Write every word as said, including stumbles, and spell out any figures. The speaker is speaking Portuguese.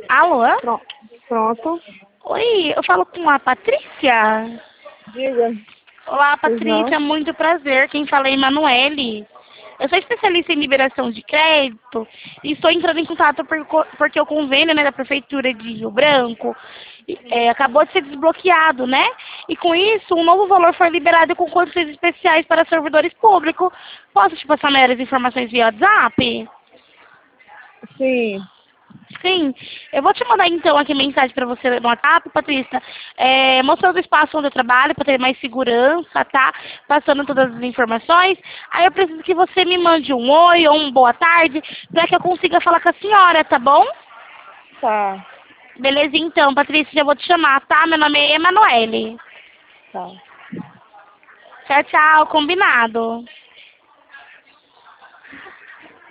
Alô? Pronto. Pronto. Oi, eu falo com a Patrícia. Diga. Olá, Pois não? Patrícia, muito prazer. Quem fala é Emanuele. Eu sou especialista em liberação de crédito e estou entrando em contato por co- porque o convênio, né, da Prefeitura de Rio Branco é, acabou de ser desbloqueado, né? E com isso, um novo valor foi liberado com condições especiais para servidores públicos. Posso te passar maiores informações via WhatsApp? Sim. Sim, eu vou te mandar então aqui mensagem para você no WhatsApp, Patrícia, é, mostrando o espaço onde eu trabalho para ter mais segurança, tá? Passando todas as informações. Aí eu preciso que você me mande um oi ou um boa tarde para que eu consiga falar com a senhora, tá bom? Tá. Beleza então, Patrícia, já vou te chamar, tá? Meu nome é Emanuele. Tá. Tchau, tchau, combinado.